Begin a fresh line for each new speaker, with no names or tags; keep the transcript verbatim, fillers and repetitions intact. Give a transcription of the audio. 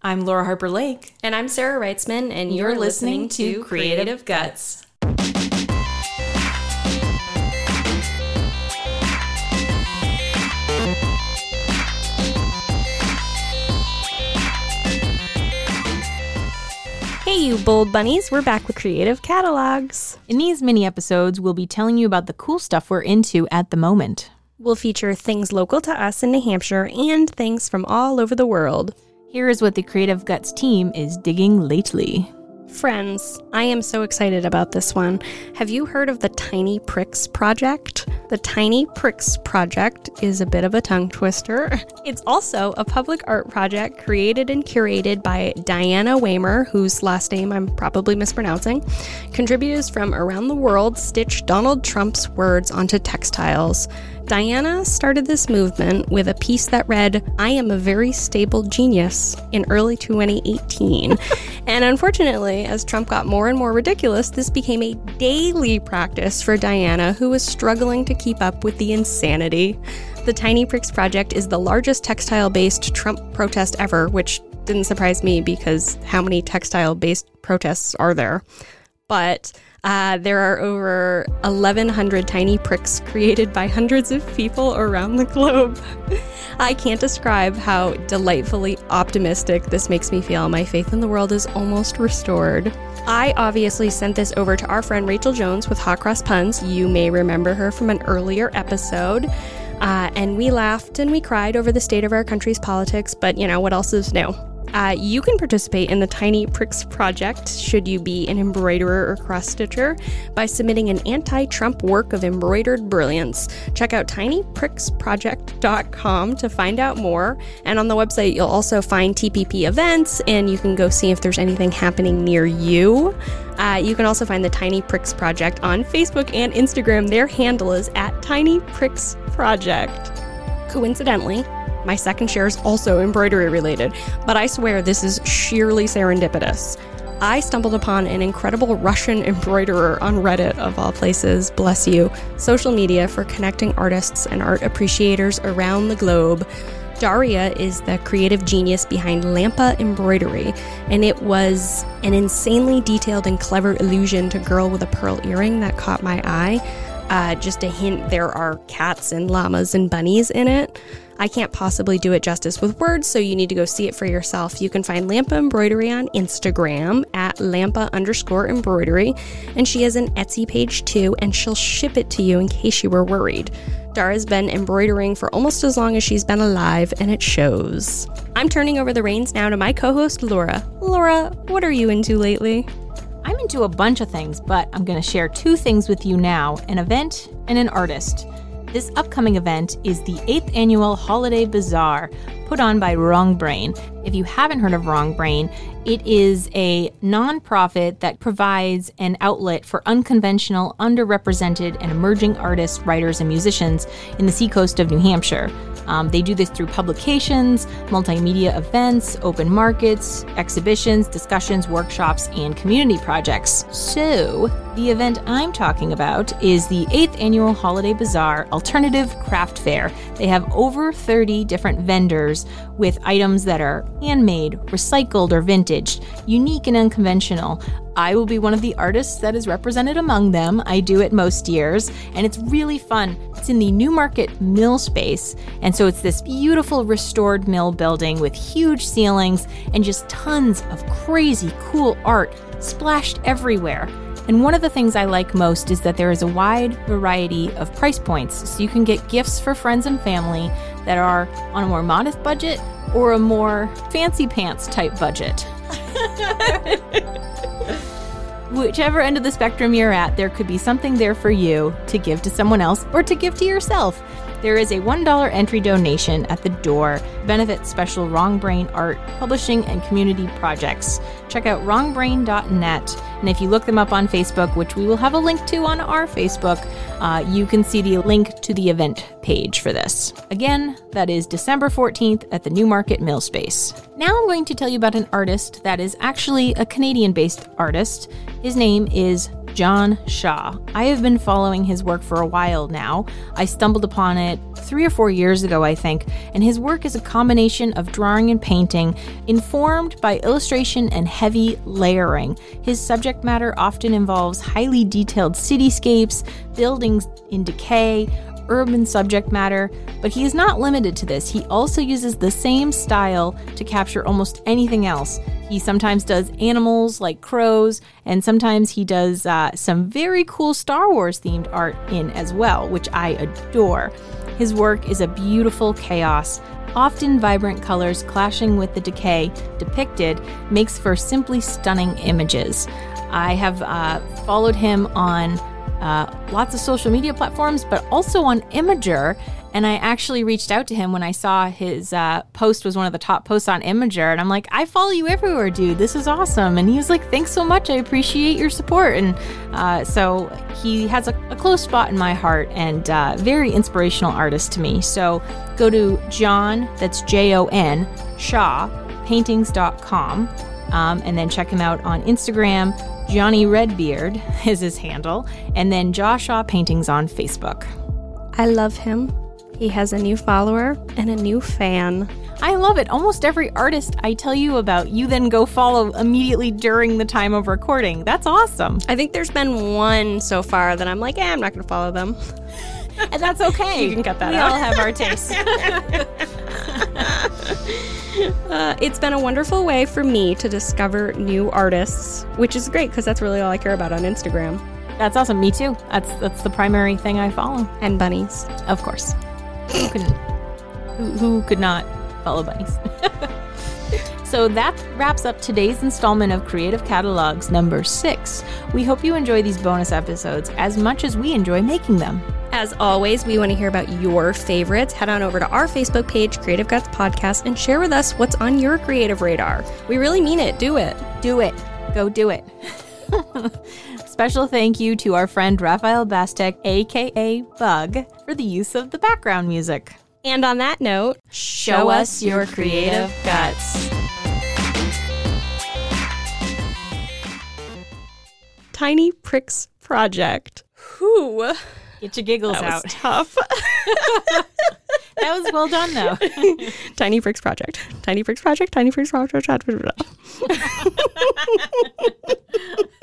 I'm Laura Harper Lake.
And I'm Sarah Reitzman, and you're,
you're listening,
listening
to Creative Guts.
Hey, you bold bunnies, we're back with Creative Catalogs.
In these mini episodes, we'll be telling you about the cool stuff we're into at the moment.
We'll feature things local to us in New Hampshire and things from all over the world.
Here is what the Creative Guts team is digging lately.
Friends, I am so excited about this one. Have you heard of the Tiny Pricks Project? The Tiny Pricks Project is a bit of a tongue twister. It's also a public art project created and curated by Diana Waymer, whose last name I'm probably mispronouncing. Contributors from around the world stitch Donald Trump's words onto textiles. Diana started this movement with a piece that read, "I am a very stable genius," in early twenty eighteen. And unfortunately, as Trump got more and more ridiculous, this became a daily practice for Diana, who was struggling to keep up with the insanity. The Tiny Pricks Project is the largest textile-based Trump protest ever, which didn't surprise me because how many textile-based protests are there? But Uh, there are over eleven hundred tiny pricks created by hundreds of people around the globe. I can't describe how delightfully optimistic this makes me feel. My faith in the world is almost restored. I obviously sent this over to our friend Rachel Jones with Hot Cross Puns. You may remember her from an earlier episode. Uh, and we laughed and we cried over the state of our country's politics, but you know, what else is new? Uh, you can participate in the Tiny Pricks Project, should you be an embroiderer or cross-stitcher, by submitting an anti-Trump work of embroidered brilliance. Check out tiny pricks project dot com to find out more, and on the website you'll also find T P P events, and you can go see if there's anything happening near you. Uh, you can also find the Tiny Pricks Project on Facebook and Instagram. Their handle is at Tiny Pricks Project. Coincidentally, my second share is also embroidery related, but I swear this is sheerly serendipitous. I stumbled upon an incredible Russian embroiderer on Reddit, of all places, bless you, social media for connecting artists and art appreciators around the globe. Daria is the creative genius behind Lampa Embroidery, and it was an insanely detailed and clever allusion to Girl with a Pearl Earring that caught my eye. Uh, just a hint, there are cats and llamas and bunnies in it. I can't possibly do it justice with words, so you need to go see it for yourself. You can find Lampa Embroidery on Instagram at Lampa underscore embroidery, and she has an Etsy page too, and she'll ship it to you in case you were worried. Dara's been embroidering for almost as long as she's been alive, and it shows. I'm turning over the reins now to my co-host, Laura. Laura, what are you into lately?
I'm into a bunch of things, but I'm going to share two things with you now, an event and an artist. This upcoming event is the eighth Annual Holiday Bazaar, put on by Wrong Brain. If you haven't heard of Wrong Brain, it is a nonprofit that provides an outlet for unconventional, underrepresented, and emerging artists, writers, and musicians in the seacoast of New Hampshire. Um, they do this through publications, multimedia events, open markets, exhibitions, discussions, workshops, and community projects. So, the event I'm talking about is the eighth Annual Holiday Bazaar Alternative Craft Fair. They have over thirty different vendors with items that are handmade, recycled, or vintage, unique and unconventional. I will be one of the artists that is represented among them. I do it most years, and it's really fun. It's in the Newmarket Mill Space, and so it's this beautiful restored mill building with huge ceilings and just tons of crazy cool art splashed everywhere. And one of the things I like most is that there is a wide variety of price points, so you can get gifts for friends and family that are on a more modest budget or a more fancy pants type budget. Whichever end of the spectrum you're at, there could be something there for you to give to someone else or to give to yourself. There is a one dollar entry donation at the door. Benefits special Wrong Brain art, publishing, and community projects. Check out wrong brain dot net, and if you look them up on Facebook, which we will have a link to on our Facebook, uh, you can see the link to the event page for this. Again, that is December fourteenth at the Newmarket Mill Space. Now I'm going to tell you about an artist that is actually a Canadian-based artist. His name is John Shaw. I have been following his work for a while now. I stumbled upon it three or four years ago, I think, and his work is a combination of drawing and painting, informed by illustration and heavy layering. His subject matter often involves highly detailed cityscapes, buildings in decay, urban subject matter, but he is not limited to this. He also uses the same style to capture almost anything else. He sometimes does animals like crows, and sometimes he does uh, some very cool Star Wars themed art in as well, which I adore. His work is a beautiful chaos. Often vibrant colors clashing with the decay depicted makes for simply stunning images. I have uh, followed him on Uh, lots of social media platforms, but also on Imgur. And I actually reached out to him when I saw his uh, post was one of the top posts on Imgur. And I'm like, I follow you everywhere, dude. This is awesome. And he was like, thanks so much. I appreciate your support. And uh, so he has a, a close spot in my heart and uh, very inspirational artist to me. So go to John, that's J O N, Shaw, paintings dot com. Um, and then check him out on Instagram. Johnny Redbeard is his handle, and then Joshua Paintings on Facebook.
I love him. He has a new follower and a new fan.
I love it. Almost every artist I tell you about, you then go follow immediately during the time of recording. That's awesome.
I think there's been one so far that I'm like, eh, I'm not going to follow them.
And that's okay.
You can cut that
we
out.
We all have our tastes.
Uh, it's been a wonderful way for me to discover new artists, which is great because that's really all I care about on Instagram.
That's awesome. Me too. That's that's the primary thing I follow.
And bunnies.
Of course. Who couldn't? Who, who could not follow bunnies? So that wraps up today's installment of Creative Catalogs number six. We hope you enjoy these bonus episodes as much as we enjoy making them.
As always, we want to hear about your favorites. Head on over to our Facebook page, Creative Guts Podcast, and share with us what's on your creative radar. We really mean it. Do it.
Do it. Go do it. Special thank you to our friend Raphael Bastek, aka Bug, for the use of the background music.
And on that note,
show us your creative guts.
Tiny Pricks Project. Whew.
Get your giggles
that
out.
Was tough.
That was well done, though.
Tiny Pricks Project. Tiny Pricks Project. Tiny Pricks Project.